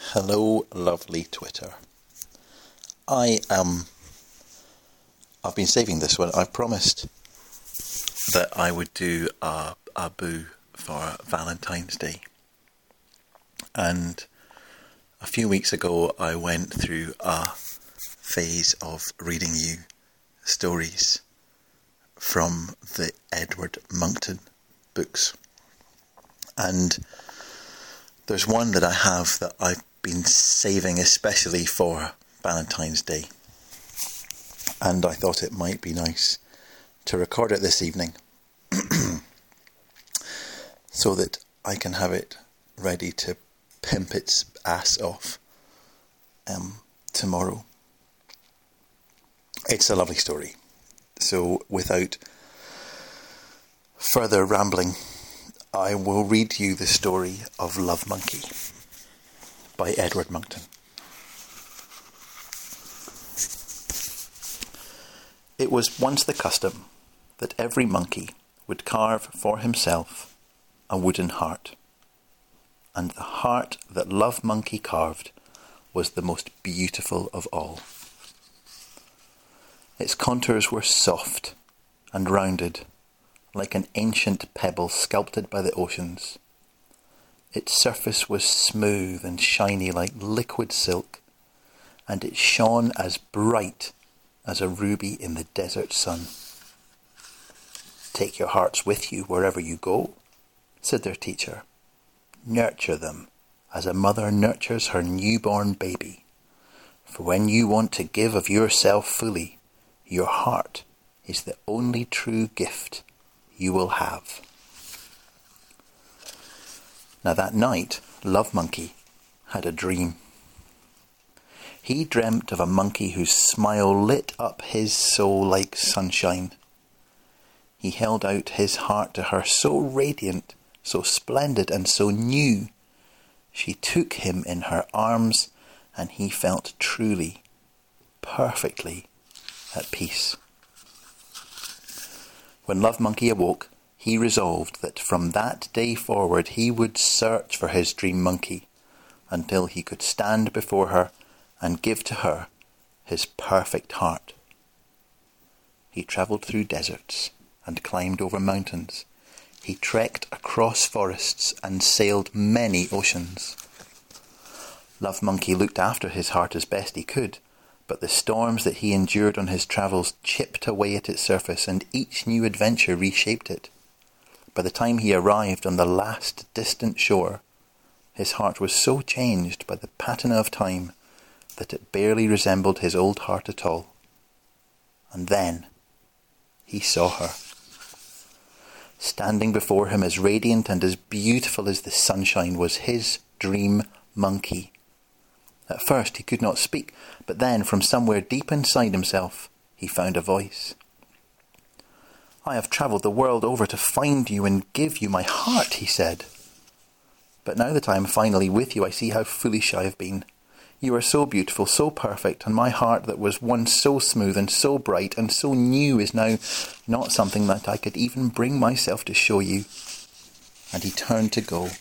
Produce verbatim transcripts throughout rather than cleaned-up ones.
Hello, lovely Twitter. I um, I've been saving this one. I promised that I would do a, a boo for Valentine's Day. And a few weeks ago, I went through a phase of reading you stories from the Edward Monckton books. And there's one that I have that I've been saving especially for Valentine's Day. And I thought it might be nice to record it this evening so that I can have it ready to pimp its ass off um, tomorrow. It's a lovely story. So without further rambling, I will read you the story of Love Monkey by Edward Monckton. It was once the custom that every monkey would carve for himself a wooden heart, and the heart that Love Monkey carved was the most beautiful of all. Its contours were soft and rounded, like an ancient pebble sculpted by the oceans. Its surface was smooth and shiny like liquid silk, and it shone as bright as a ruby in the desert sun. "Take your hearts with you wherever you go," said their teacher. "Nurture them as a mother nurtures her newborn baby. For when you want to give of yourself fully, your heart is the only true gift you will have." Now that night, Love Monkey had a dream. He dreamt of a monkey whose smile lit up his soul like sunshine. He held out his heart to her, so radiant, so splendid, and so new. She took him in her arms, and he felt truly, perfectly at peace. When Love Monkey awoke, he resolved that from that day forward he would search for his dream monkey until he could stand before her and give to her his perfect heart. He travelled through deserts and climbed over mountains. He trekked across forests and sailed many oceans. Love Monkey looked after his heart as best he could, but the storms that he endured on his travels chipped away at its surface, and each new adventure reshaped it. By the time he arrived on the last distant shore, his heart was so changed by the patina of time that it barely resembled his old heart at all. And then he saw her. Standing before him as radiant and as beautiful as the sunshine was his dream monkey. At first he could not speak, but then from somewhere deep inside himself he found a voice. "I have travelled the world over to find you and give you my heart," he said. "But now that I am finally with you, I see how foolish I have been. You are so beautiful, so perfect, and my heart that was once so smooth and so bright and so new is now not something that I could even bring myself to show you." And he turned to go.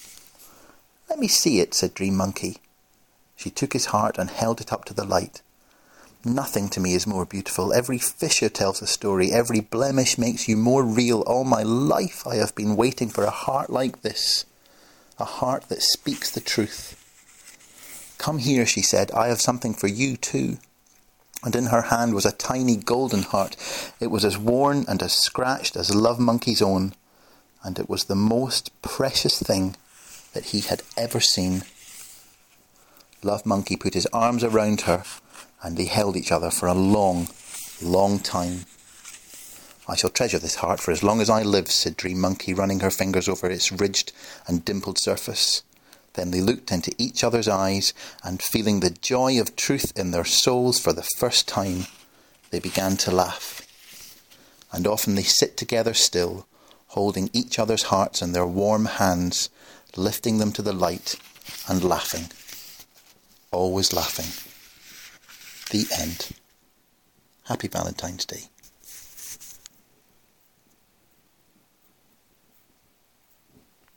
"Let me see it," said Dream Monkey. She took his heart and held it up to the light. "Nothing to me is more beautiful. Every fissure tells a story. Every blemish makes you more real. All my life I have been waiting for a heart like this. A heart that speaks the truth. Come here," she said. "I have something for you too." And in her hand was a tiny golden heart. It was as worn and as scratched as Love Monkey's own. And it was the most precious thing that he had ever seen. Love Monkey put his arms around her, and they held each other for a long, long time. "I shall treasure this heart for as long as I live," said Dream Monkey, running her fingers over its ridged and dimpled surface. Then they looked into each other's eyes, and feeling the joy of truth in their souls for the first time, they began to laugh. And often they sit together still, holding each other's hearts in their warm hands, lifting them to the light and laughing. Always laughing. The end. Happy Valentine's Day.